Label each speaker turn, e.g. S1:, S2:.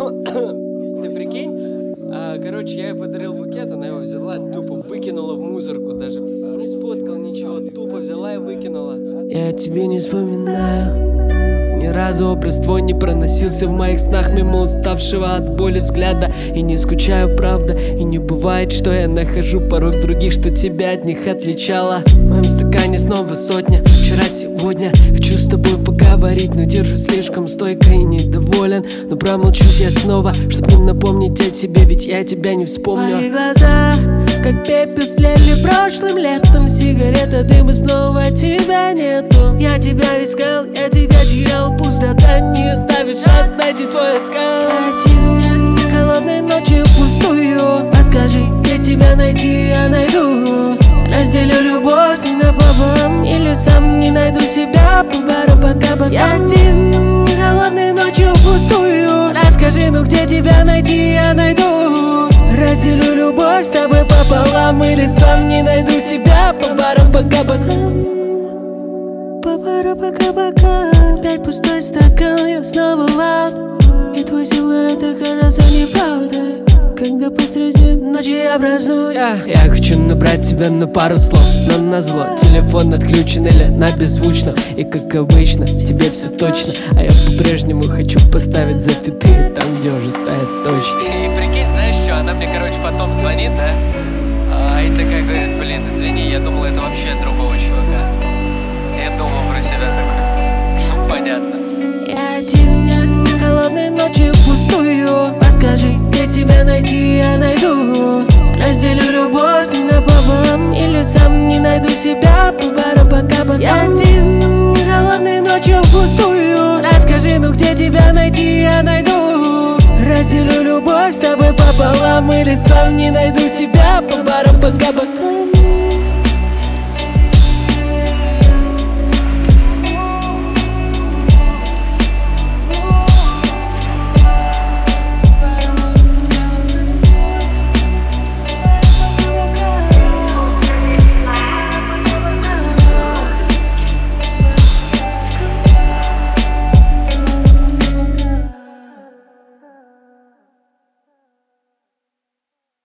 S1: Ты прикинь? Короче, я ей подарил букет, она его взяла, тупо выкинула в мусорку. Даже не сфоткала ничего, тупо взяла и выкинула. Я тебе не вспоминаю. Ни разу образ твой не проносился в моих снах мимо уставшего от боли взгляда. И не скучаю, правда, и не бывает, что я нахожу порой в других, что тебя от них отличало. В моем стакане снова сотня, вчера, сегодня. Хочу с тобой поговорить, но держусь слишком стойко и недоволен. Но промолчусь я снова, чтоб не напомнить о тебе, ведь я тебя не вспомню.
S2: Мои глаза, как пепел, слели прошлым летом. Сигарета, дым, и снова тебя нету. Я тебя искал, я тебя терял. Пустота не оставит шанс найти твой искал. Один холодной ночью пустую. Подскажи, где тебя найти, я найду. Разделю любовь не напополам, или сам не найду себя по бару, по кабакам. Я один холодной ночью пустую. Расскажи, ну где тебя найти, я найду. Разделю любовь с тобой пополам, или сам не найду себя по барам, по кабакам. По барам, по кабакам. Опять пустой стакан, я снова в аут. И твой силуэт кажется неправдой, когда посреди ночи я проснусь.
S1: Я хочу набрать тебя на пару слов, но назло телефон отключен или на беззвучно. И как обычно, тебе все точно. А я по-прежнему хочу поставить запятые там, где уже стоят точки. И прикинь, знаешь что, она мне, короче, потом звонит, да? И такая говорит: блин, извини, я думал, это вообще от другого чувака. Я думал про себя такой. Ну, понятно.
S2: Я один холодной ночью пустую. Подскажи, где тебя найти, я найду. Разделю любовь не напополам, или сам не найду себя по барам, по кабакам. Я один холодной ночью пустую. Расскажи, ну где тебя найти, я найду. Разделю любовь с тобой пополам, или сам не найду себя по барам, по кабакам.